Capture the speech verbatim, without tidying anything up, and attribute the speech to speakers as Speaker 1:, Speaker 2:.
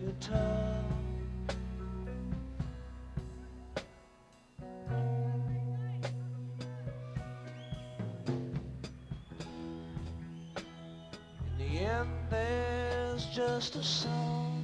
Speaker 1: guitar. In the end, there's just a song.